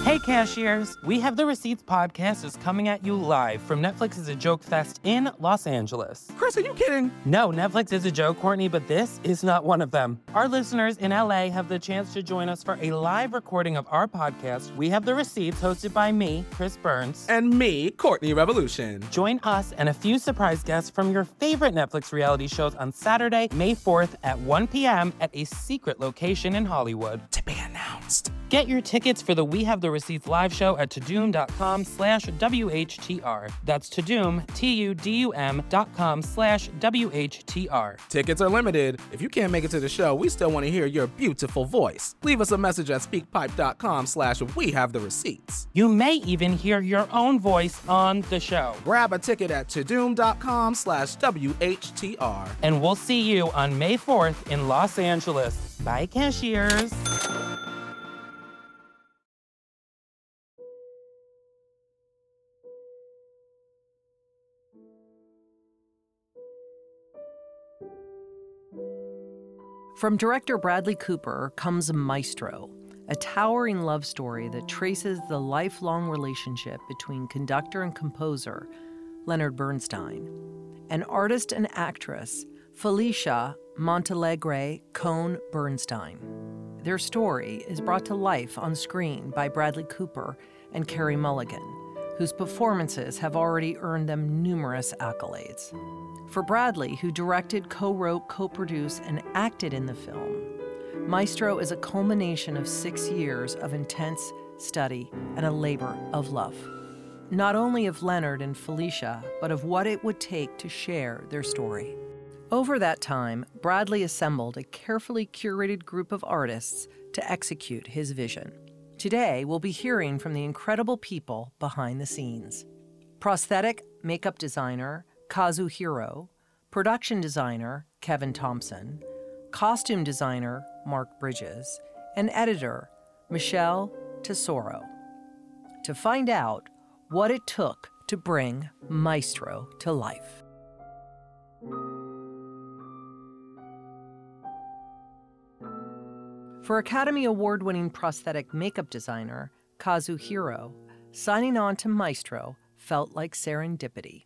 Hey cashiers, We Have the Receipts podcast is coming at you live from Netflix's A Joke Fest in Los Angeles. Chris, are you kidding? No, Netflix is a joke, Courtney, but this is not one of them. Our listeners in LA have the chance to join us for a live recording of our podcast, We Have the Receipts, hosted by me, Chris Burns. And me, Courtney Revolution. Join us and a few surprise guests from your favorite Netflix reality shows on Saturday, May 4th at 1 p.m. at a secret location in Hollywood. To be announced. Get your tickets for the We Have the Receipts live show at tudum.com/WHTR. That's Tudum, TUDUM.com/WHTR. Tickets are limited. If you can't make it to the show, we still want to hear your beautiful voice. Leave us a message at speakpipe.com/We Have the Receipts. You may even hear your own voice on the show. Grab a ticket at tudum.com/WHTR. And we'll see you on May 4th in Los Angeles. Bye, cashiers. From director Bradley Cooper comes Maestro, a towering love story that traces the lifelong relationship between conductor and composer Leonard Bernstein and artist and actress Felicia Montealegre Cohn Bernstein. Their story is brought to life on screen by Bradley Cooper and Carey Mulligan, whose performances have already earned them numerous accolades. For Bradley, who directed, co-wrote, co-produced, and acted in the film, Maestro is a culmination of 6 years of intense study and a labor of love. Not only of Leonard and Felicia, but of what it would take to share their story. Over that time, Bradley assembled a carefully curated group of artists to execute his vision. Today, we'll be hearing from the incredible people behind the scenes. Prosthetic makeup designer Kazuhiro, production designer Kevin Thompson, costume designer Mark Bridges, and editor Michelle Tesoro. To find out what it took to bring Maestro to life. For Academy Award-winning prosthetic makeup designer Kazuhiro, signing on to Maestro felt like serendipity.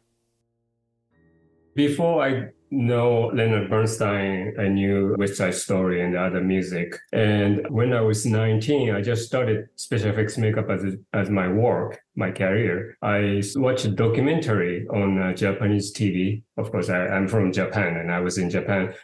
Before I know Leonard Bernstein, I knew West Side Story and other music. And when I was 19, I just started special effects makeup as my work, my career. I watched a documentary on Japanese TV. Of course, I'm from Japan and I was in Japan.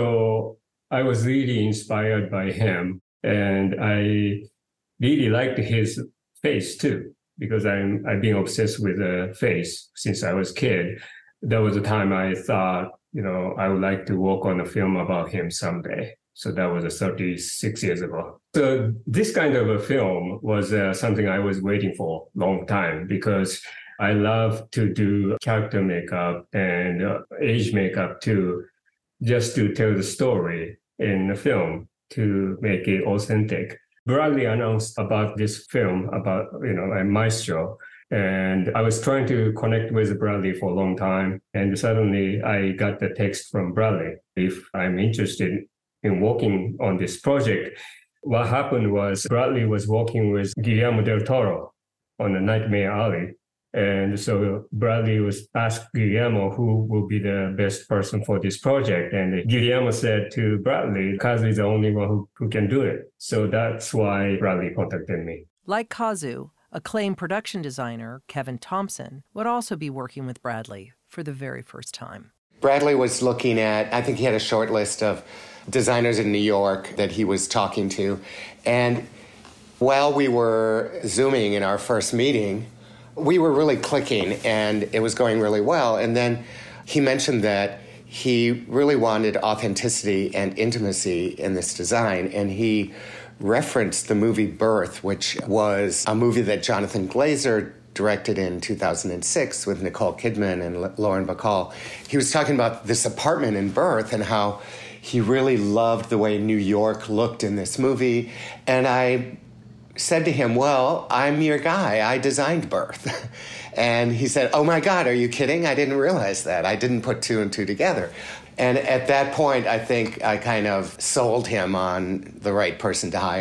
So I was really inspired by him. And I really liked his face too, because I've been obsessed with the face since I was a kid. There was a time I thought, I would like to work on a film about him someday. So that was 36 years ago. So this kind of a film was something I was waiting for a long time, because I love to do character makeup and age makeup too, just to tell the story in the film to make it authentic. Bradley announced about this film about, a Maestro. And I was trying to connect with Bradley for a long time. And suddenly I got the text from Bradley if I'm interested in working on this project. What happened was Bradley was working with Guillermo del Toro on The Nightmare Alley. And so Bradley was asked Guillermo who will be the best person for this project. And Guillermo said to Bradley, Kazu is the only one who can do it. So that's why Bradley contacted me. Like Kazu, acclaimed production designer Kevin Thompson would also be working with Bradley for the very first time. Bradley was looking at, I think he had a short list of designers in New York that he was talking to. And while we were Zooming in our first meeting, we were really clicking and it was going really well. And then he mentioned that he really wanted authenticity and intimacy in this design. And he referenced the movie Birth, which was a movie that Jonathan Glazer directed in 2006 with Nicole Kidman and Lauren Bacall. He was talking about this apartment in Birth and how he really loved the way New York looked in this movie. And I said to him, well, I'm your guy. I designed Birth. And he said, oh my God, are you kidding? I didn't realize that. I didn't put two and two together. And at that point, I think I kind of sold him on the right person to hire.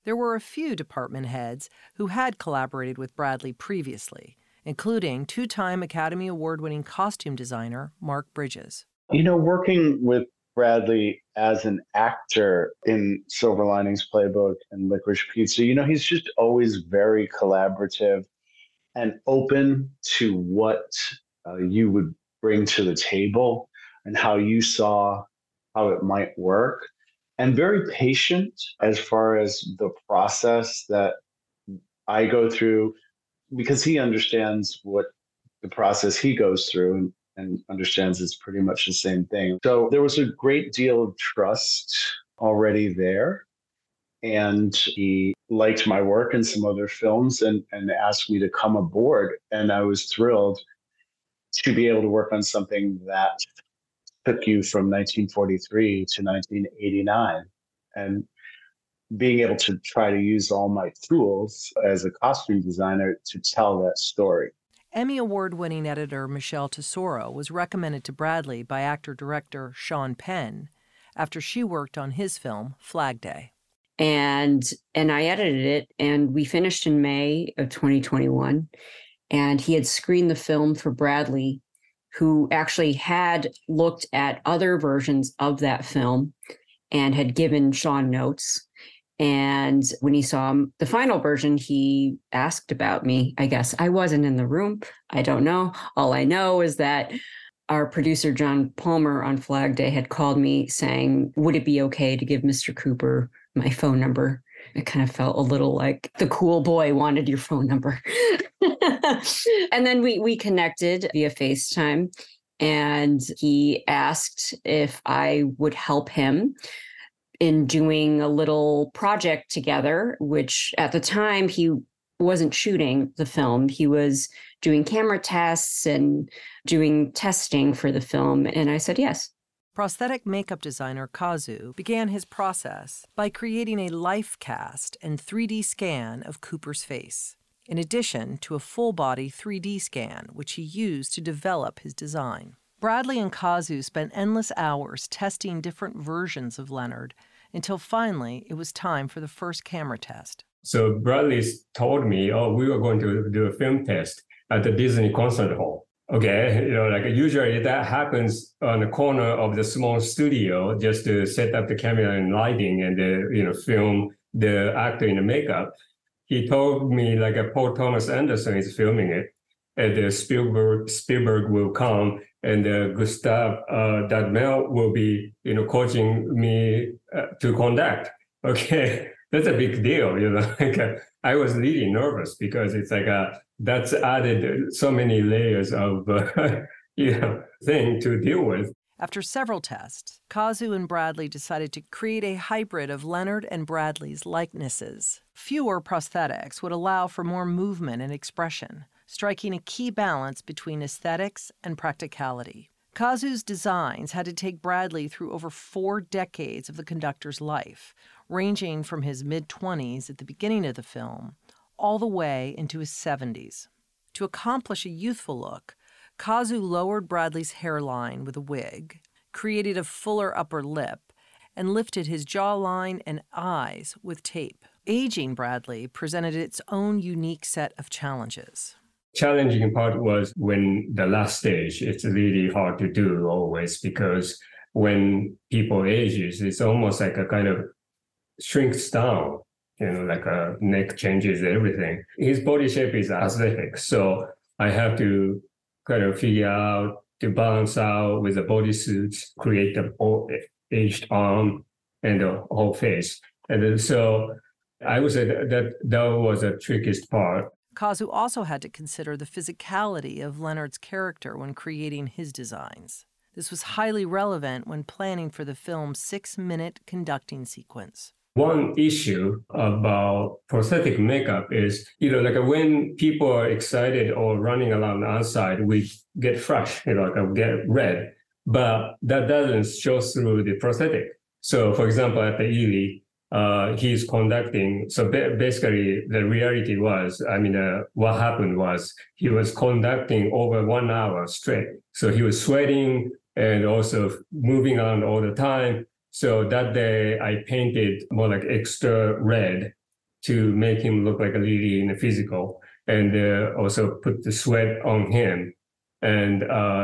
There were a few department heads who had collaborated with Bradley previously, including two-time Academy Award-winning costume designer Mark Bridges. Working with Bradley as an actor in Silver Linings Playbook and Licorice Pizza, he's just always very collaborative and open to what you would bring to the table and how you saw how it might work, and very patient as far as the process that I go through, because he understands what the process he goes through and understands it's pretty much the same thing. So there was a great deal of trust already there. And he liked my work in some other films and asked me to come aboard. And I was thrilled to be able to work on something that took you from 1943 to 1989. And being able to try to use all my tools as a costume designer to tell that story. Emmy Award-winning editor Michelle Tesoro was recommended to Bradley by actor-director Sean Penn after she worked on his film Flag Day. And I edited it, and we finished in May of 2021. And he had screened the film for Bradley, who actually had looked at other versions of that film and had given Sean notes. And when he saw the final version, he asked about me. I guess I wasn't in the room. I don't know. All I know is that our producer, John Palmer, on Flag Day had called me saying, would it be okay to give Mr. Cooper my phone number? It kind of felt a little like the cool boy wanted your phone number. And then we connected via FaceTime, and he asked if I would help him in doing a little project together, which at the time he wasn't shooting the film. He was doing camera tests and doing testing for the film. And I said, yes. Prosthetic makeup designer Kazu began his process by creating a life cast and 3D scan of Cooper's face, in addition to a full-body 3D scan, which he used to develop his design. Bradley and Kazu spent endless hours testing different versions of Leonard until finally it was time for the first camera test. So Bradley told me, we were going to do a film test at the Disney Concert Hall. Okay, usually that happens on the corner of the small studio just to set up the camera and lighting and film the actor in the makeup. He told me Paul Thomas Anderson is filming it, and Spielberg will come, and Gustav Dadmel will be coaching me to conduct. Okay, that's a big deal. I was really nervous because it's that's added so many layers of thing to deal with. After several tests, Kazu and Bradley decided to create a hybrid of Leonard and Bradley's likenesses. Fewer prosthetics would allow for more movement and expression, striking a key balance between aesthetics and practicality. Kazu's designs had to take Bradley through over 4 decades of the conductor's life, ranging from his mid-20s at the beginning of the film all the way into his 70s. To accomplish a youthful look, Kazu lowered Bradley's hairline with a wig, created a fuller upper lip, and lifted his jawline and eyes with tape. Aging Bradley presented its own unique set of challenges. Challenging part was when the last stage. It's really hard to do always because when people ages, it's almost like a kind of shrinks down, a neck changes, everything. His body shape is athletic, so I have to kind of figure out to balance out with the bodysuit, create the aged arm and the whole face. And so I would say that was the trickiest part. Kazu also had to consider the physicality of Leonard's character when creating his designs. This was highly relevant when planning for the film's 6-minute conducting sequence. One issue about prosthetic makeup is, when people are excited or running around outside, we get flush, get red, but that doesn't show through the prosthetic. So, for example, at the Ely, he's conducting. So basically, the reality was, what happened was he was conducting over 1 hour straight. So he was sweating and also moving around all the time. So that day I painted more like extra red to make him look like a lady in the physical, and also put the sweat on him, and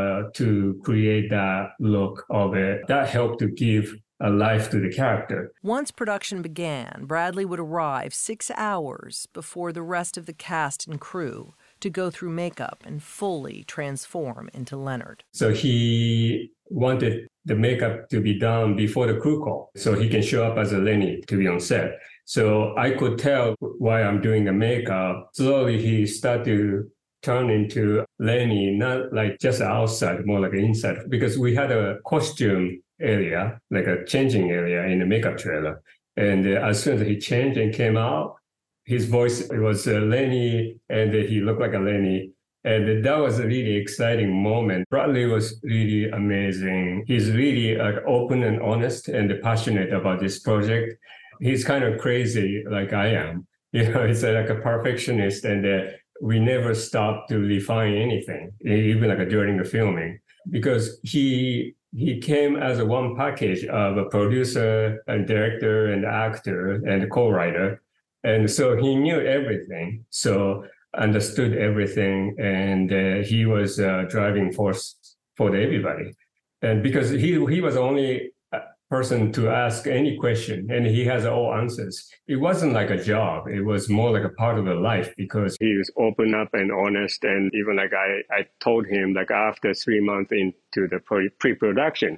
to create that look of it. That helped to give a life to the character. Once production began, Bradley would arrive 6 hours before the rest of the cast and crew to go through makeup and fully transform into Leonard. So he wanted the makeup to be done before the crew call, so he can show up as a Lenny to be on set. So I could tell while I'm doing the makeup, slowly he started to turn into Lenny, not like just outside, more like inside, because we had a costume area, like a changing area in the makeup trailer. And as soon as he changed and came out, his voice was Lenny, and he looked like a Lenny. And that was a really exciting moment. Bradley was really amazing. He's really open and honest and passionate about this project. He's kind of crazy like I am. He's like a perfectionist, and we never stopped to refine anything, even like during the filming, because he came as a one package of a producer and director and actor and co-writer. And so he knew everything, so understood everything, and he was a driving force for everybody. And because he was the only person to ask any question, and he has all answers. It wasn't like a job. It was more like a part of the life, because he was open up and honest. And even like I told him, like after 3 months into the pre-production,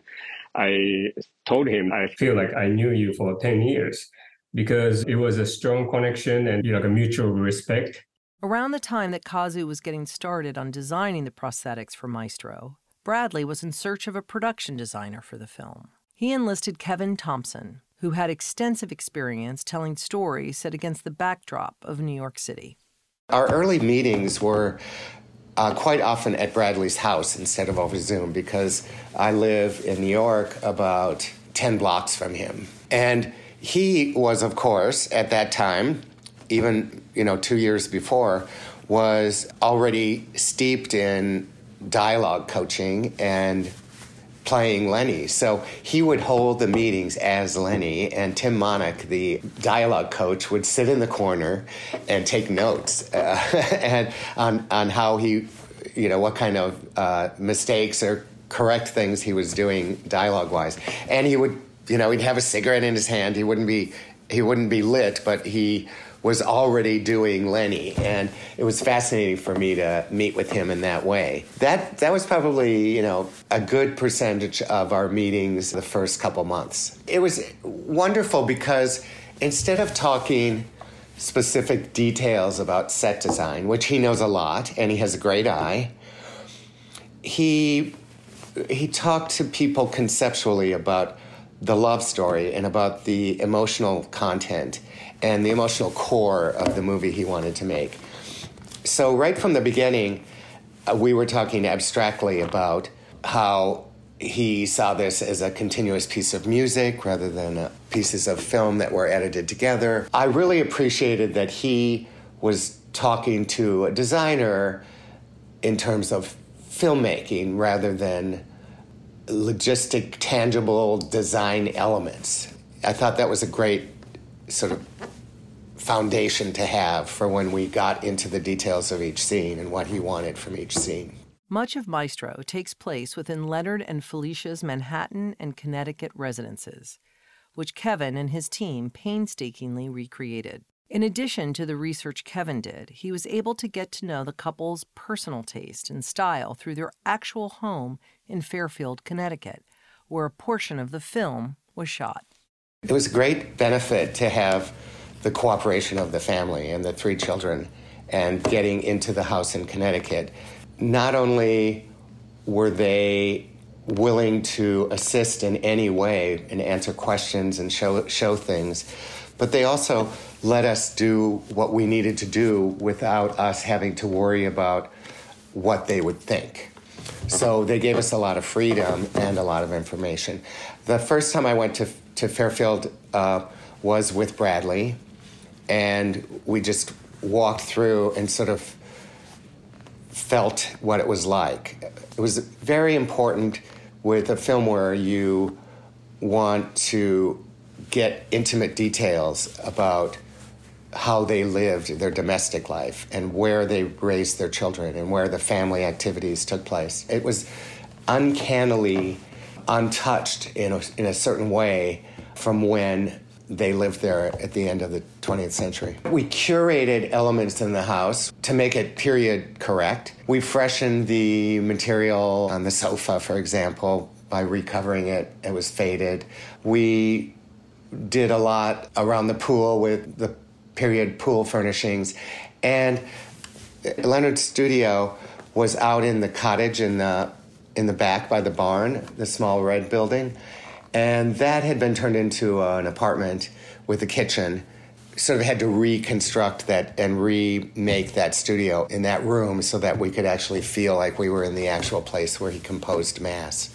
I told him, I feel like I knew you for 10 years, because it was a strong connection and like a mutual respect. Around the time that Kazu was getting started on designing the prosthetics for Maestro, Bradley was in search of a production designer for the film. He enlisted Kevin Thompson, who had extensive experience telling stories set against the backdrop of New York City. Our early meetings were quite often at Bradley's house instead of over Zoom, because I live in New York about 10 blocks from him. And he was, of course, at that time, even 2 years before, was already steeped in dialogue coaching and playing Lenny. So he would hold the meetings as Lenny, and Tim Monick, the dialogue coach, would sit in the corner and take notes and on how he, what kind of mistakes or correct things he was doing dialogue-wise. And he would, he'd have a cigarette in his hand. He wouldn't be lit, but he was already doing Lenny, and it was fascinating for me to meet with him in that way. That was probably, a good percentage of our meetings the first couple months. It was wonderful because instead of talking specific details about set design, which he knows a lot, and he has a great eye, he talked to people conceptually about the love story and about the emotional content and the emotional core of the movie he wanted to make. So right from the beginning, we were talking abstractly about how he saw this as a continuous piece of music rather than pieces of film that were edited together. I really appreciated that he was talking to a designer in terms of filmmaking rather than logistic, tangible design elements. I thought that was a great sort of foundation to have for when we got into the details of each scene and what he wanted from each scene. Much of Maestro takes place within Leonard and Felicia's Manhattan and Connecticut residences, which Kevin and his team painstakingly recreated. In addition to the research Kevin did, he was able to get to know the couple's personal taste and style through their actual home in Fairfield, Connecticut, where a portion of the film was shot. It was a great benefit to have the cooperation of the family and the 3 children and getting into the house in Connecticut. Not only were they willing to assist in any way and answer questions and show things, but they also let us do what we needed to do without us having to worry about what they would think. So they gave us a lot of freedom and a lot of information. The first time I went to Fairfield was with Bradley, and we just walked through and sort of felt what it was like. It was very important with a film where you want to get intimate details about how they lived their domestic life and where they raised their children and where the family activities took place. It was uncannily untouched in a certain way from when they lived there at the end of the 20th century. We curated elements in the house to make it period correct. We freshened the material on the sofa, for example, by recovering it. It was faded. We did a lot around the pool with the period pool furnishings. And Leonard's studio was out in the cottage in the back by the barn, the small red building. And that had been turned into an apartment with a kitchen. Sort of had to reconstruct that and remake that studio in that room so that we could actually feel like we were in the actual place where he composed Mass.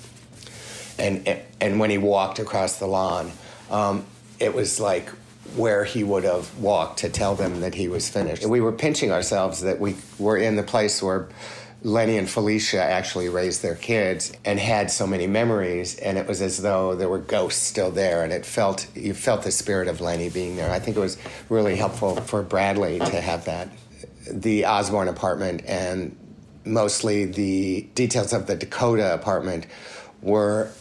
And when he walked across the lawn, it was like where he would have walked to tell them that he was finished. We were pinching ourselves that we were in the place where Lenny and Felicia actually raised their kids and had so many memories, and it was as though there were ghosts still there, and you felt the spirit of Lenny being there. I think it was really helpful for Bradley to have that. The Osborne apartment and mostly the details of the Dakota apartment were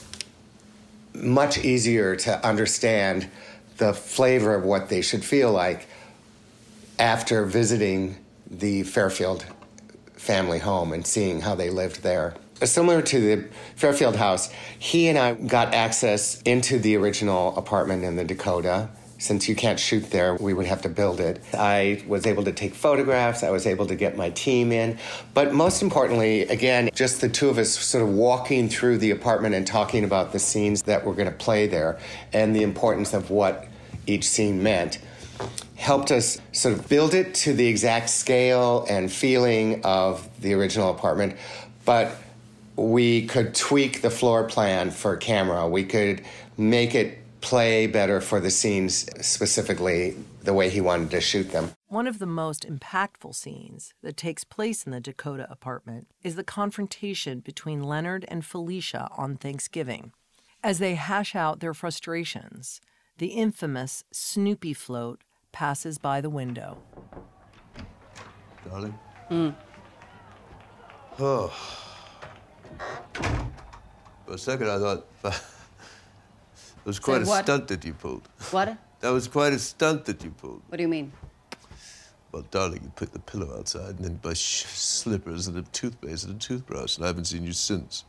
much easier to understand the flavor of what they should feel like after visiting the Fairfield family home and seeing how they lived there. Similar to the Fairfield house, he and I got access into the original apartment in the Dakota. Since you can't shoot there, we would have to build it. I was able to take photographs. I was able to get my team in. But most importantly, again, just the two of us sort of walking through the apartment and talking about the scenes that were going to play there and the importance of what each scene meant helped us sort of build it to the exact scale and feeling of the original apartment, but we could tweak the floor plan for camera. We could make it play better for the scenes, specifically the way he wanted to shoot them. One of the most impactful scenes that takes place in the Dakota apartment is the confrontation between Leonard and Felicia on Thanksgiving. As they hash out their frustrations, the infamous Snoopy float passes by the window. Darling? Oh. For a second, I thought it was quite a stunt that you pulled. What? That was quite a stunt that you pulled. What do you mean? Well, darling, you put the pillow outside and then buy slippers and a toothpaste and a toothbrush, and I haven't seen you since.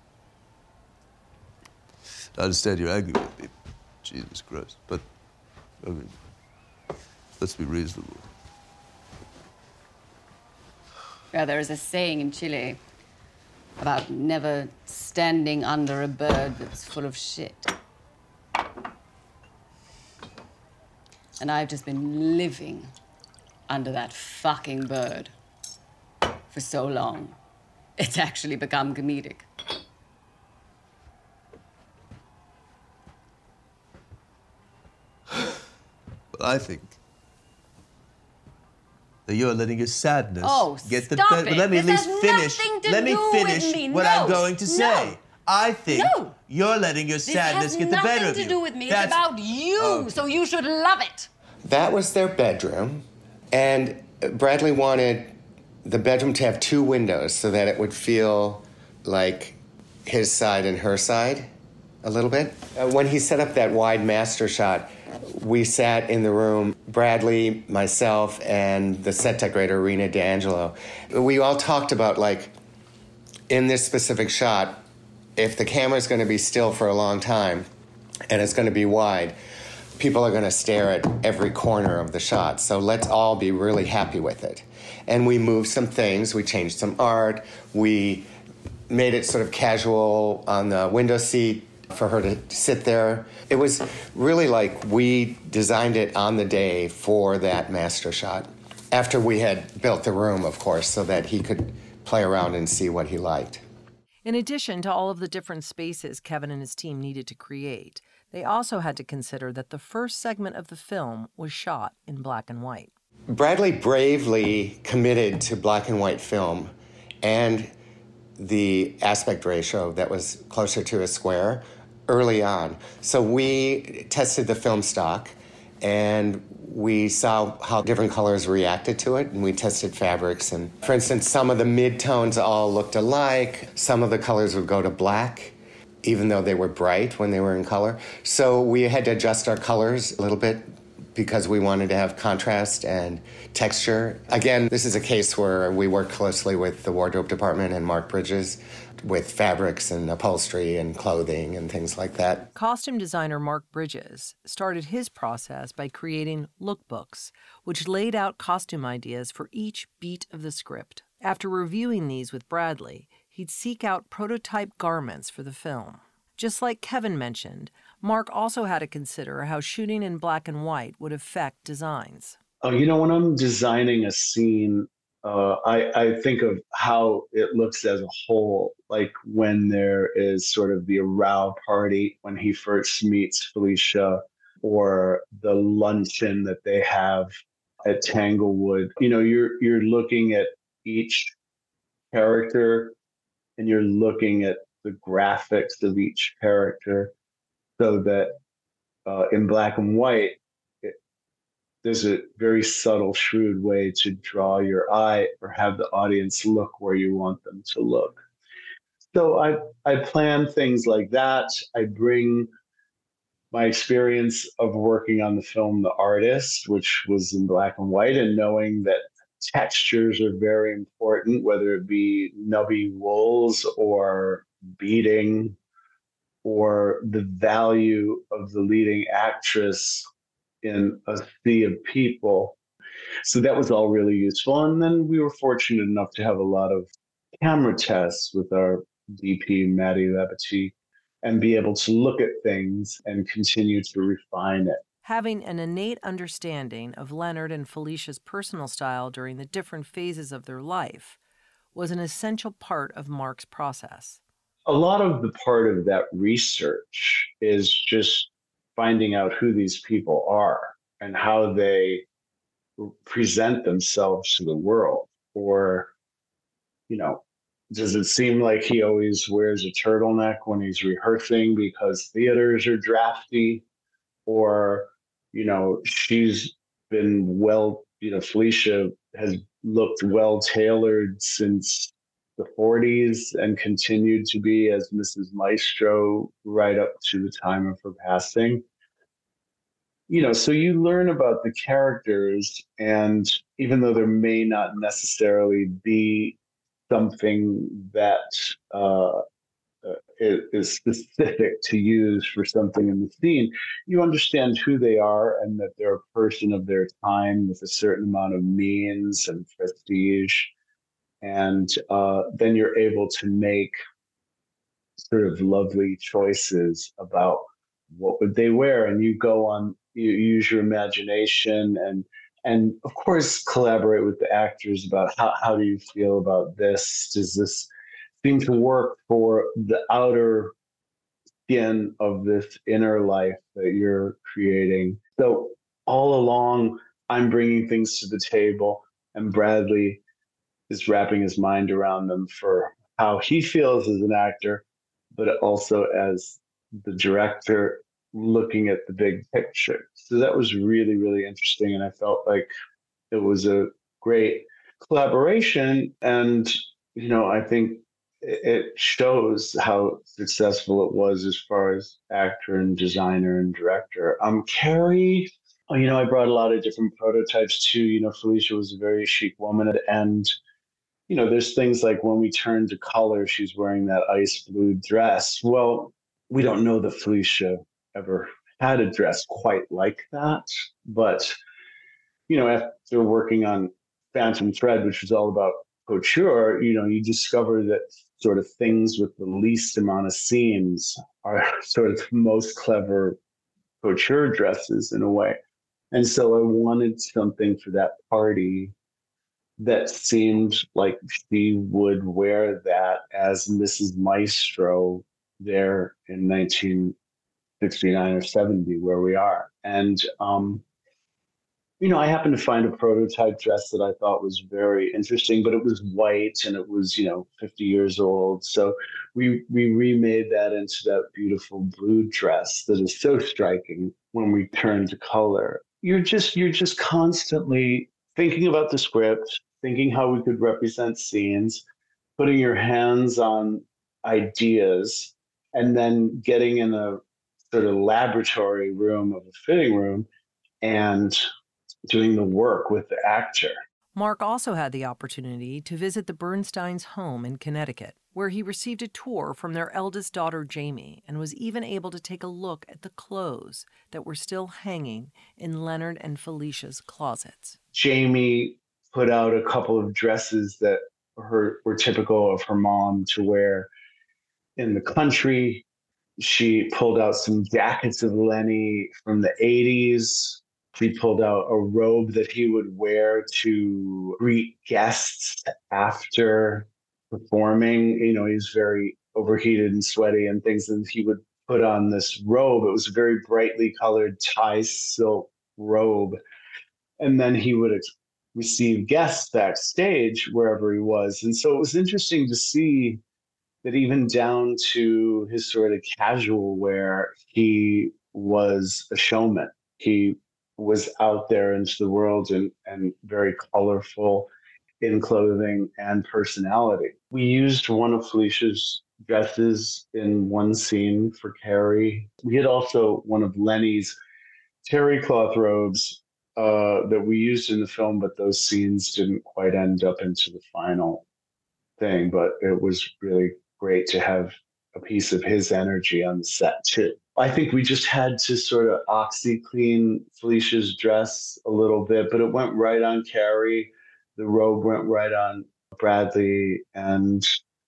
I understand you're angry with me. Jesus Christ. But, I mean, let's be reasonable. Yeah, there is a saying in Chile about never standing under a bird that's full of shit. And I've just been living under that fucking bird for so long. It's actually become comedic. But I think that you're letting your sadness get the stop better. it. Let me at This least has finish. nothing to Let me do finish with me. what No. I'm going to say. No. I think No. you're letting your sadness get the better of you. This has nothing to do with me. It's about you, so you should love it. That was their bedroom, and Bradley wanted the bedroom to have two windows so that it would feel like his side and her side a little bit. When he set up that wide master shot, we sat in the room, Bradley, myself, and the set decorator, Rena D'Angelo. We all talked about, like, in this specific shot, if the camera's going to be still for a long time and it's going to be wide, people are going to stare at every corner of the shot. So let's all be really happy with it. And we moved some things. We changed some art. We made it sort of casual on the window seat for her to sit there. It was really like we designed it on the day for that master shot. After we had built the room, of course, so that he could play around and see what he liked. In addition to all of the different spaces Kevin and his team needed to create, they also had to consider that the first segment of the film was shot in black and white. Bradley bravely committed to black and white film and the aspect ratio that was closer to a square early on. So we tested the film stock, and we saw how different colors reacted to it, and we tested fabrics. And for instance, some of the mid-tones all looked alike. Some of the colors would go to black, even though they were bright when they were in color. So we had to adjust our colors a little bit because we wanted to have contrast and texture. Again, this is a case where we worked closely with the wardrobe department and Mark Bridges with fabrics and upholstery and clothing and things like that. Costume designer Mark Bridges started his process by creating lookbooks, which laid out costume ideas for each beat of the script. After reviewing these with Bradley, he'd seek out prototype garments for the film. Just like Kevin mentioned, Mark also had to consider how shooting in black and white would affect designs. Oh, when I'm designing a scene, I think of how it looks as a whole, like when there is sort of the arousal party when he first meets Felicia, or the luncheon that they have at Tanglewood. You're looking at each character and you're looking at the graphics of each character, so that in black and white, there's a very subtle, shrewd way to draw your eye or have the audience look where you want them to look. So I plan things like that. I bring my experience of working on the film The Artist, which was in black and white, and knowing that textures are very important, whether it be nubby wools or beading, or the value of the leading actress in a sea of people. So that was all really useful. And then we were fortunate enough to have a lot of camera tests with our DP, Maddie Labate, and be able to look at things and continue to refine it. Having an innate understanding of Leonard and Felicia's personal style during the different phases of their life was an essential part of Mark's process. A lot of the part of that research is just finding out who these people are and how they present themselves to the world. Or, does it seem like he always wears a turtleneck when he's rehearsing because theaters are drafty? Or, she's been Felicia has looked well-tailored since the 40s and continued to be as Mrs. Maestro right up to the time of her passing. So you learn about the characters, and even though there may not necessarily be something that is specific to use for something in the scene, you understand who they are and that they're a person of their time with a certain amount of means and prestige. And then you're able to make sort of lovely choices about what would they wear. And you use your imagination and of course collaborate with the actors about how do you feel about this? Does this seem to work for the outer skin of this inner life that you're creating? So all along, I'm bringing things to the table, and Bradley is wrapping his mind around them for how he feels as an actor, but also as the director looking at the big picture. So that was really, really interesting. And I felt like it was a great collaboration. And, I think it shows how successful it was as far as actor and designer and director. Carrie, I brought a lot of different prototypes too. Felicia was a very chic woman, and there's things like when we turn to color, she's wearing that ice blue dress. Well, we don't know that Felicia ever had a dress quite like that. But, after working on Phantom Thread, which was all about couture, you discover that sort of things with the least amount of seams are sort of most clever couture dresses in a way. And so I wanted something for that party that seemed like she would wear that as Mrs. Maestro there in 1969 or 70, where we are. And, I happened to find a prototype dress that I thought was very interesting, but it was white and it was, 50 years old. So we remade that into that beautiful blue dress that is so striking when we turn to color. you're just constantly thinking about the script, thinking how we could represent scenes, putting your hands on ideas, and then getting in a sort of laboratory room of a fitting room and doing the work with the actor. Mark also had the opportunity to visit the Bernsteins' home in Connecticut, where he received a tour from their eldest daughter, Jamie, and was even able to take a look at the clothes that were still hanging in Leonard and Felicia's closets. Jamie put out a couple of dresses that were typical of her mom to wear in the country. She pulled out some jackets of Lenny from the 80s. He pulled out a robe that he would wear to greet guests after performing. You know, he's very overheated and sweaty and things, and he would put on this robe. It was a very brightly colored tie silk robe. And then he would receive guests backstage wherever he was. And so it was interesting to see that even down to his sort of casual wear, he was a showman. He was out there into the world and very colorful in clothing and personality. We used one of Felicia's dresses in one scene for Carrie. We had also one of Lenny's terry cloth robes that we used in the film, but those scenes didn't quite end up into the final thing. But it was really great to have a piece of his energy on the set too. I think we just had to sort of OxyClean Felicia's dress a little bit, but it went right on Carrie. The robe went right on Bradley. And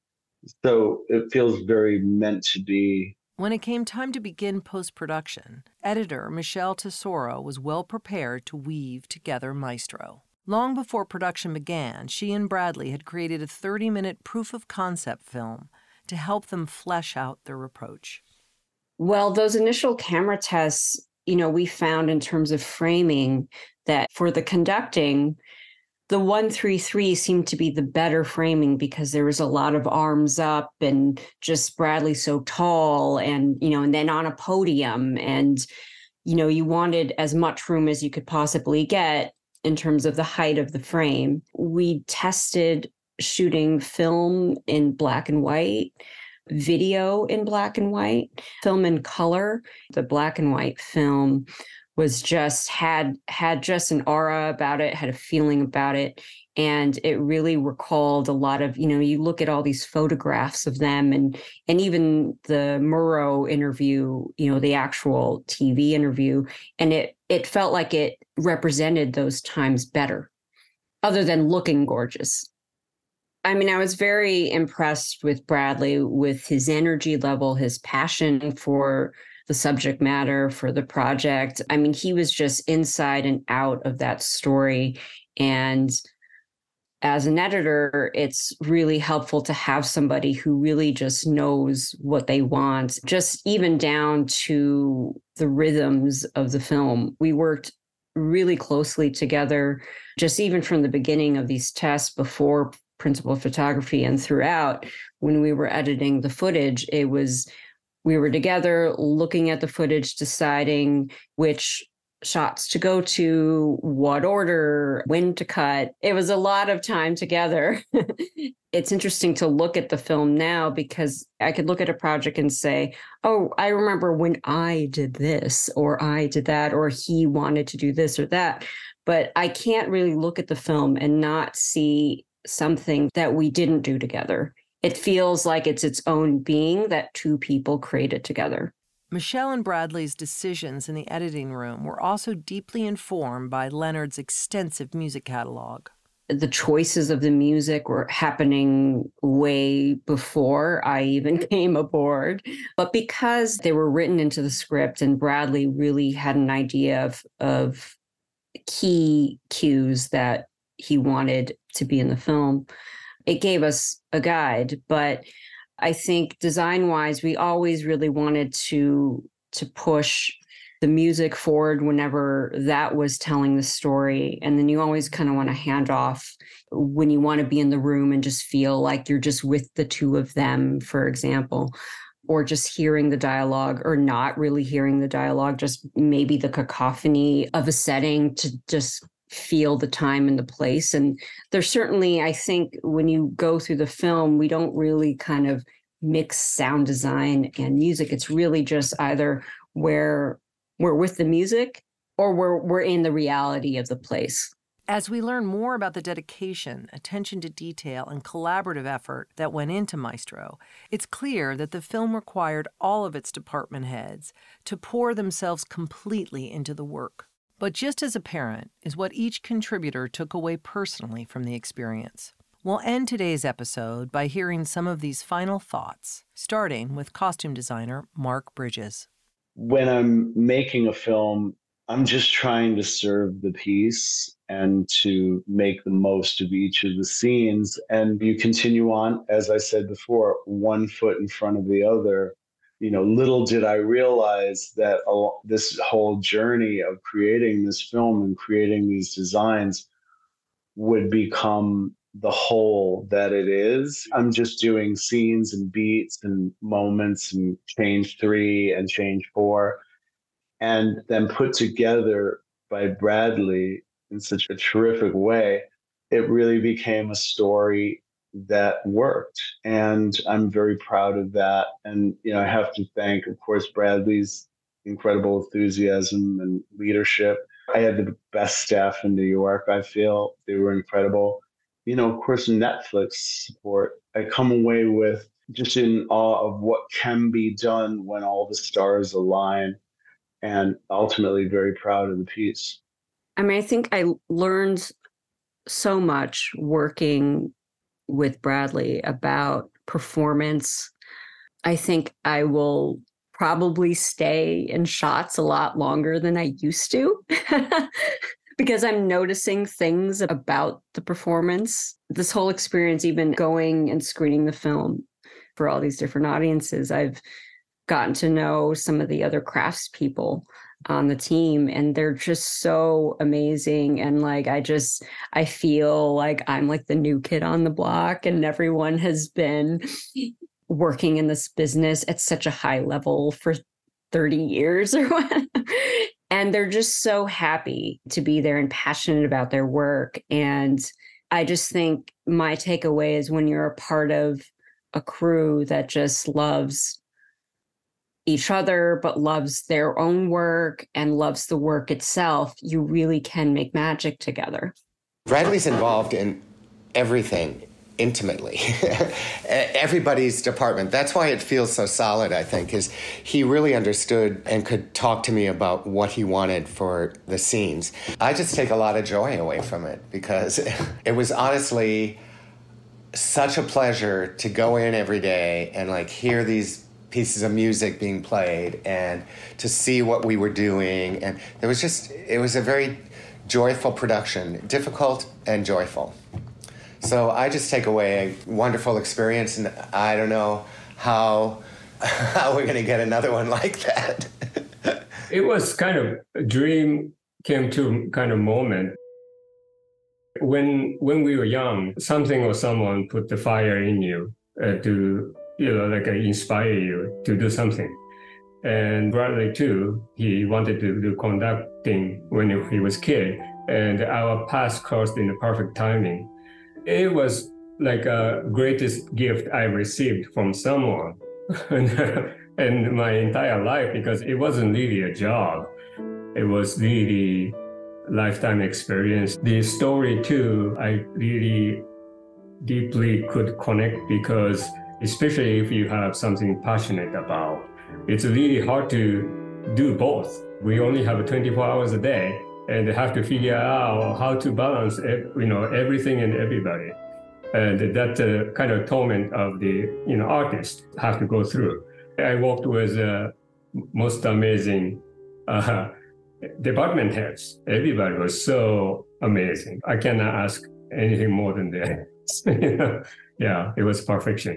so it feels very meant to be. When it came time to begin post-production, editor Michelle Tesoro was well prepared to weave together Maestro. Long before production began, she and Bradley had created a 30-minute proof-of-concept film to help them flesh out their approach. Well, those initial camera tests, we found in terms of framing that for the conducting, the 1-3-3 seemed to be the better framing because there was a lot of arms up and just Bradley so tall and then on a podium. And, you wanted as much room as you could possibly get in terms of the height of the frame. We tested shooting film in black and white, video in black and white, film in color. The black and white film was just had just an aura about it, had a feeling about it. And it really recalled a lot of, you look at all these photographs of them and even the Murrow interview, the actual TV interview. And it felt like it represented those times better, other than looking gorgeous. I mean, I was very impressed with Bradley, with his energy level, his passion for the subject matter, for the project. I mean, he was just inside and out of that story. And as an editor, it's really helpful to have somebody who really just knows what they want, just even down to the rhythms of the film. We worked really closely together, just even from the beginning of these tests before principal photography and throughout. When we were editing the footage, we were together looking at the footage, deciding which shots to go to, what order, when to cut. It was a lot of time together. It's interesting to look at the film now because I could look at a project and say, oh, I remember when I did this, or I did that, or he wanted to do this or that. But I can't really look at the film and not see something that we didn't do together. It feels like it's its own being that two people created together. Michelle and Bradley's decisions in the editing room were also deeply informed by Leonard's extensive music catalog. The choices of the music were happening way before I even came aboard. But because they were written into the script and Bradley really had an idea of key cues that he wanted to be in the film, it gave us a guide. But I think design-wise, we always really wanted to push the music forward whenever that was telling the story. And then you always kind of want to hand off when you want to be in the room and just feel like you're just with the two of them, for example. or just hearing the dialogue or not really hearing the dialogue, just maybe the cacophony of a setting to just feel the time and the place. And there's certainly, I think when you go through the film, we don't really kind of mix sound design and music. It's really just either where we're with the music or we're in the reality of the place. As we learn more about the dedication, attention to detail, and collaborative effort that went into Maestro, it's clear that the film required all of its department heads to pour themselves completely into the work. But just as apparent is what each contributor took away personally from the experience. We'll end today's episode by hearing some of these final thoughts, starting with costume designer Mark Bridges. When I'm making a film, I'm just trying to serve the piece and to make the most of each of the scenes. And you continue on, as I said before, one foot in front of the other. Little did I realize that this whole journey of creating this film and creating these designs would become the whole that it is. I'm just doing scenes and beats and moments and change 3 and change 4, and then put together by Bradley in such a terrific way. It really became a story that worked, and I'm very proud of that. And I have to thank, of course, Bradley's incredible enthusiasm and leadership. I had the best staff in New York. I feel they were incredible. Of course, Netflix support. I come away with just in awe of what can be done when all the stars align, and ultimately very proud of the piece. I mean, I think I learned so much working with Bradley about performance. I think I will probably stay in shots a lot longer than I used to because I'm noticing things about the performance. This whole experience, even going and screening the film for all these different audiences, I've gotten to know some of the other craftspeople on the team, and they're just so amazing. And I feel like I'm like the new kid on the block, and everyone has been working in this business at such a high level for 30 years or what. And they're just so happy to be there and passionate about their work. And I just think my takeaway is when you're a part of a crew that just loves each other, but loves their own work and loves the work itself, you really can make magic together. Bradley's involved in everything intimately. Everybody's department. That's why it feels so solid, I think, is he really understood and could talk to me about what he wanted for the scenes. I just take a lot of joy away from it because it was honestly such a pleasure to go in every day and hear these pieces of music being played and to see what we were doing. And it was a very joyful production, difficult and joyful. So I just take away a wonderful experience, and I don't know how we're going to get another one like that. It was kind of a dream came to kind of moment. When we were young, something or someone put the fire in you to inspire you to do something. And Bradley too, he wanted to do conducting when he was a kid, and our paths crossed in the perfect timing. It was like a greatest gift I received from someone in my entire life, because it wasn't really a job. It was really lifetime experience. The story too, I really deeply could connect, because especially if you have something passionate about, it's really hard to do both. We only have 24 hours a day, and they have to figure out how to balance everything and everybody. And that kind of torment of the artist have to go through. I worked with most amazing department heads. Everybody was so amazing. I cannot ask anything more than that. Yeah, it was perfection.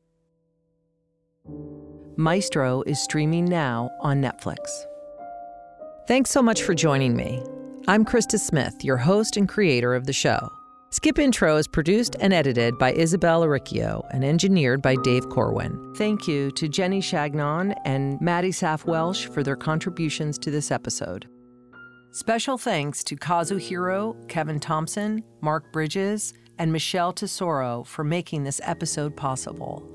Maestro is streaming now on Netflix. Thanks so much for joining me. I'm Krista Smith, your host and creator of the show. Skip Intro is produced and edited by Isabella Riccio and engineered by Dave Corwin. Thank you to Jenny Chagnon and Maddie Saff-Welsh for their contributions to this episode. Special thanks to Kazuhiro, Kevin Thompson, Mark Bridges, and Michelle Tesoro for making this episode possible.